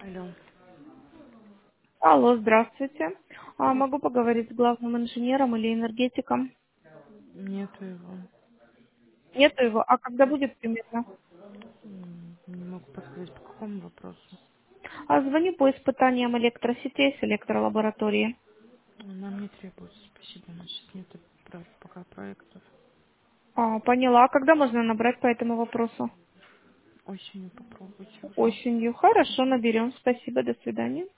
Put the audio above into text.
Алло. Алло, здравствуйте. Здравствуйте. Могу поговорить с главным инженером или энергетиком? Нету его. Нету его. А когда будет примерно? Не могу подсказать, по какому вопросу. Звоню по испытаниям электросетей с электролаборатории. Нам не требуется, спасибо. У нас сейчас нет пока проектов. Поняла. А когда можно набрать по этому вопросу? Осенью попробуйте уже. Осенью. Хорошо, наберем. Спасибо, до свидания.